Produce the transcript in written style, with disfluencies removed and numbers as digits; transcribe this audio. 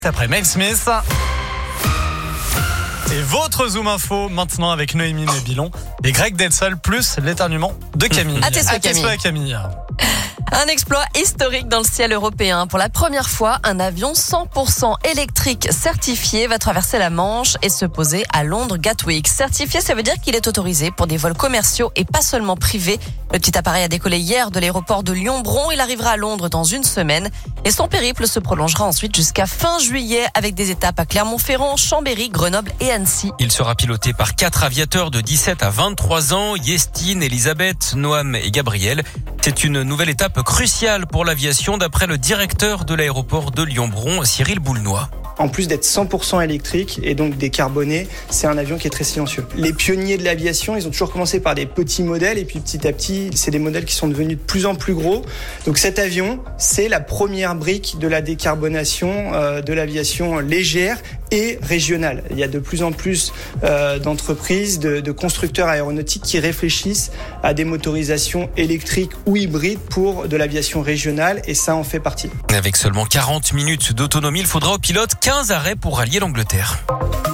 Après Mel Smith. Et votre Zoom Info maintenant avec Noémie Mébilon et Greg Delsol plus l'éternuement de Camille. À tes souhaits, Camille. Un exploit historique dans le ciel européen. Pour la première fois, un avion 100% électrique certifié va traverser la Manche et se poser à Londres Gatwick. Certifié, ça veut dire qu'il est autorisé pour des vols commerciaux et pas seulement privés. Le petit appareil a décollé hier de l'aéroport de Lyon-Bron. Il arrivera à Londres dans une semaine. Et son périple se prolongera ensuite jusqu'à fin juillet avec des étapes à Clermont-Ferrand, Chambéry, Grenoble et Annecy. Il sera piloté par 4 aviateurs de 17 à 23 ans, Yestine, Elisabeth, Noam et Gabriel. C'est une nouvelle étape cruciale pour l'aviation d'après le directeur de l'aéroport de Lyon-Bron, Cyril Boulnois. En plus d'être 100% électrique et donc décarboné, c'est un avion qui est très silencieux. Les pionniers de l'aviation, ils ont toujours commencé par des petits modèles et puis petit à petit, c'est des modèles qui sont devenus de plus en plus gros. Donc cet avion, c'est la première brique de la décarbonation de l'aviation légère et régionale. Il y a de plus en plus d'entreprises, de constructeurs aéronautiques qui réfléchissent à des motorisations électriques ou hybrides pour de l'aviation régionale et ça en fait partie. Avec seulement 40 minutes d'autonomie, il faudra au pilote 15 arrêts pour rallier l'Angleterre.